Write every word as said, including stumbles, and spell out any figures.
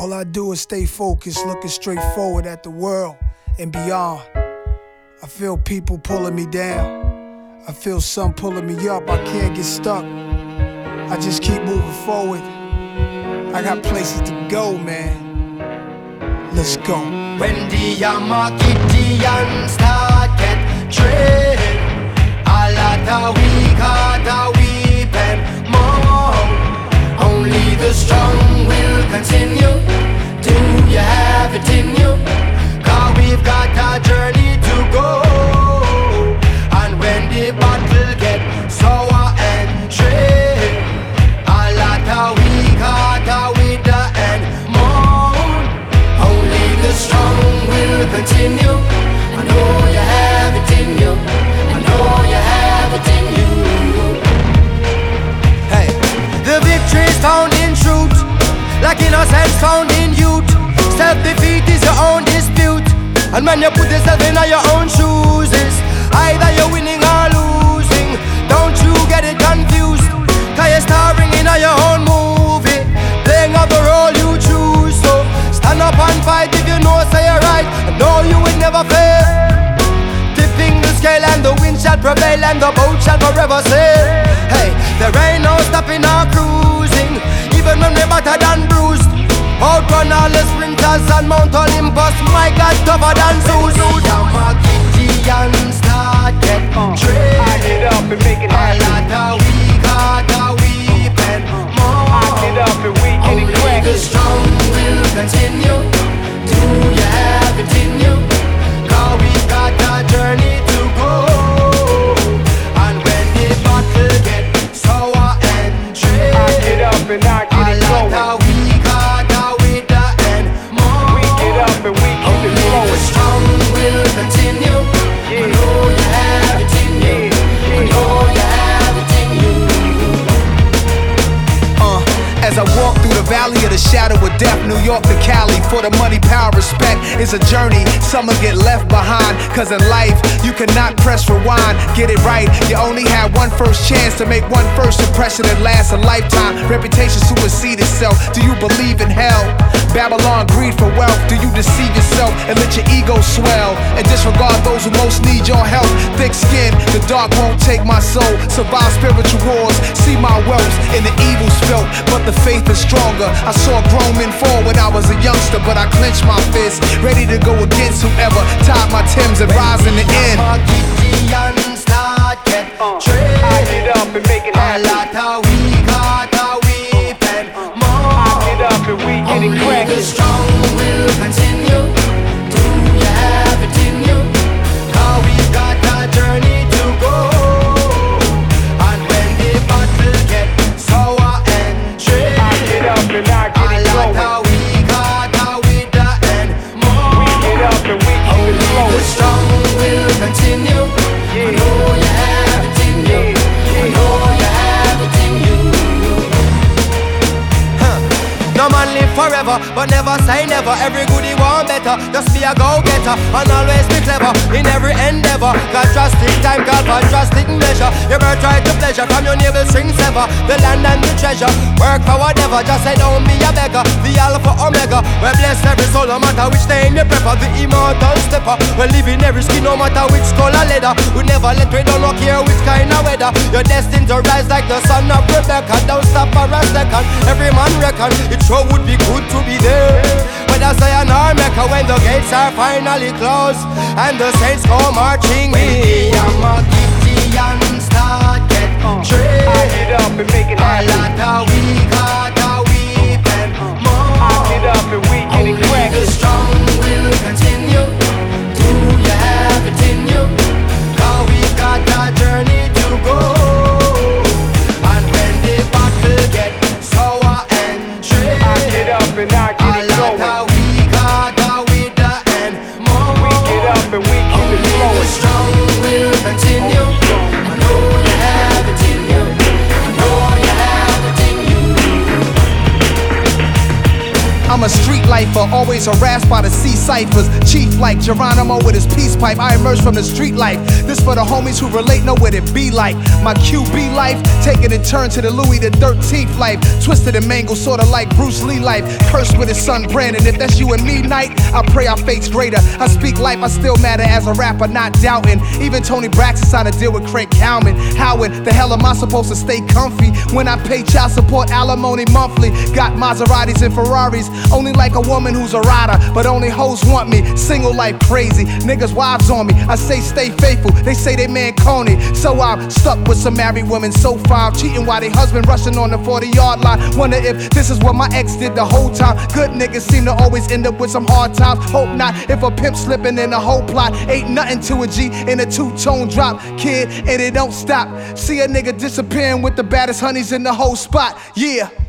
All I do is stay focused, looking straight forward at the world and beyond. I feel people pulling me down. I feel some pulling me up. I can't get stuck. I just keep moving forward. I got places to go, man. Let's go. When the Yamakitians start get trained, a lot of we got a weeping more. Only the strong will continue. Do you have it in you? Cause we've got a journey to go. And when the battle get sour and tricky, a lot of we got a with the end moan. Only the strong will continue. I know you have it in you. I know you have it in you. Hey, the victory is found in truth, like innocence found in youth. Self-defeat is your own dispute, and when you put yourself in your own shoes, it's either you're winning or losing. Don't you get it confused, cause you're starring in your own movie, playing out the role you choose. So stand up and fight if you know say you're right, and know you will never fail. Tipping the scale and the wind shall prevail, and the boat shall forever sail. Hey, there ain't no stopping or cruising, even when we're battered and bruised. Outrun all the sprinters and Mount Olympus, my God, tougher than Zeus. Yamakitians start get trained. I get up and make it happen. A lot of we got a weeping more. I get up and we get it Only the strong will continue. Do you have it in you? Cause we got a journey to go. And when the battle get sour and tricky, I get up and I get it going. a lot of we got a with the end more. We get up and we keep it Only the flowing. strong will continue. I know you have it in you. I know you have it in you. Uh, as I walk through the valley of the shadow of death, New York to Cali, for the money, power, respect is a journey. Some will get left behind, cause in life you cannot press rewind. Get it right, you only have one first chance to make one first impression that lasts a lifetime. Reputation supersedes itself. Do you believe in hell? Babylon, greed for wealth. Do you deceive yourself and let your ego swell and disregard those who most need your help? Thick skin, the dark won't take my soul. Survive spiritual wars, see my wealth in the evil spilt, but the faith is stronger. I saw grown men fall when I was a youngster, but I clenched my fist, ready to go against whoever tied my Timbs and rise in the end. Yamakitians start get trained. I get up and make it A happen. lot of we got a weeping more. I get up and we get it Only the cracking. strong will continue. Do you have it in you? Cause we've got a journey to go. And when the battle get sour and tricky, I get up and I get a it lot going. of we got a with the end more. We get up and we keep it Only the flowing. strong will continue. I know you have it in you. I know you have it in you. Huh. No man live forever, but never say never. Every goodie want better. Just be a go-getter and always be clever in every endeavor. Got drastic time, got fantastic measure. You better try to pleasure from your navel string sever. The land and the treasure. Work for whatever, just say don't be a beggar. The Alpha Omega, we bless every soul, no matter which name you prefer. The immortal stepper, we live in every skin, no matter which color leather. We never let we down, no care which kind of weather. You're destined to rise like the son of Rebecca. Don't stop for a second, every man reckon it sure would be good to be there. Whether Zion or Mecca, when the gates are finally closed and the saints go marching in. Yamakitians start get trained. I get up and make it A happen. lot of we got a weeping more. I get up and we get it Only the cracking. strong will continue. Do you have it in you? Cause we've got a journey to go. And when the battle get sour and tricky, I get up and I get a it lot going. of we got a with the end more. We get up and we keep Only it the flowing. strong will continue. I know you have it in you. I know you have it in you. lifer, always harassed by the C ciphers. Chief like Geronimo with his peace pipe. I emerged from the street life. This for the homies who relate, know what it be like. My Q B life, taking a turn to the Louis the thirteenth life. Twisted and mangled, sorta like Bruce Lee life. Cursed with his son Brandon. If that's you and me night, I pray our fate's greater. I speak life, I still matter as a rapper, not doubting. Even Tony Braxton signed a deal with Craig Cowman. How in the hell am I supposed to stay comfy when I pay child support alimony monthly? Got Maseratis and Ferraris, only like a woman who's a rider, but only hoes want me. Single life crazy, niggas wives on me. I say stay faithful, they say they man corny. So I'm stuck with some married women so far, cheating while they husband rushing on the forty yard line. Wonder if this is what my ex did the whole time. Good niggas seem to always end up with some hard times. Hope not, if a pimp slipping in the whole plot. Ain't nothing to a G in a two-tone drop, kid, and it don't stop. See a nigga disappearing with the baddest honeys in the whole spot, yeah.